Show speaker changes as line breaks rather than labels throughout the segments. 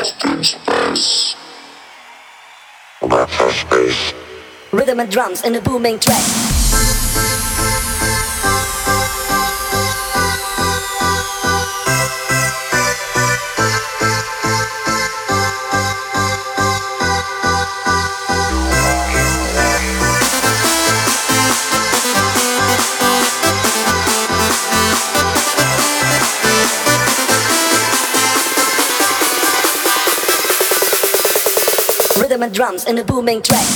Rhythm and drums in a booming track. Rhythm and drums in a booming track.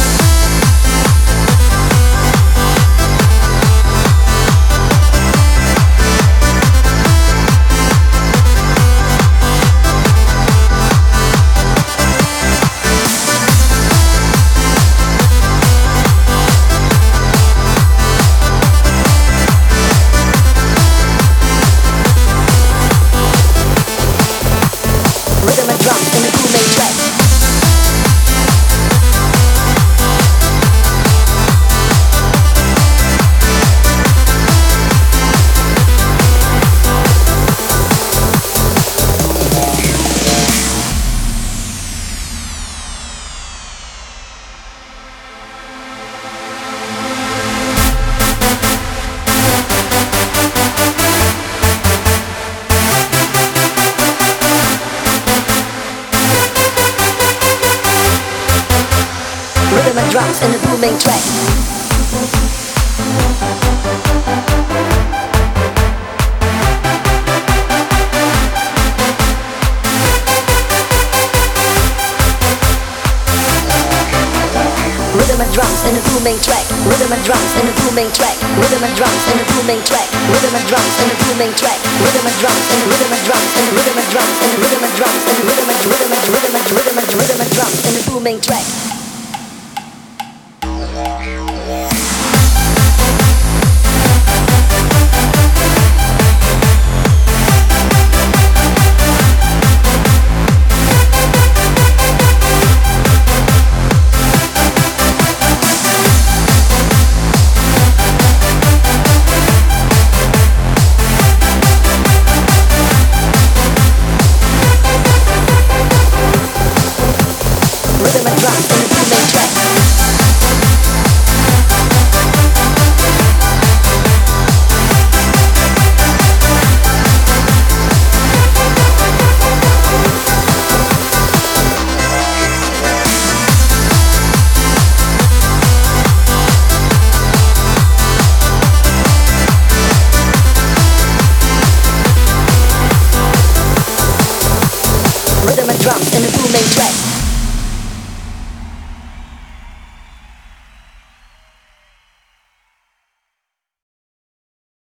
Rhythm and drums in a booming track. Rhythm and drums in a booming track. Rhythm and drums in a booming track. Rhythm and drums in a booming track. Rhythm and drums in a booming track. Rhythm and drums in a booming track. Rhythm and drums in rhythm and drums in rhythm and drums in rhythm and drums in rhythm and rhythm and rhythm and rhythm and rhythm and drums in a booming track. Rhythm and drums in a booming track. Rhythm and drums in a booming track.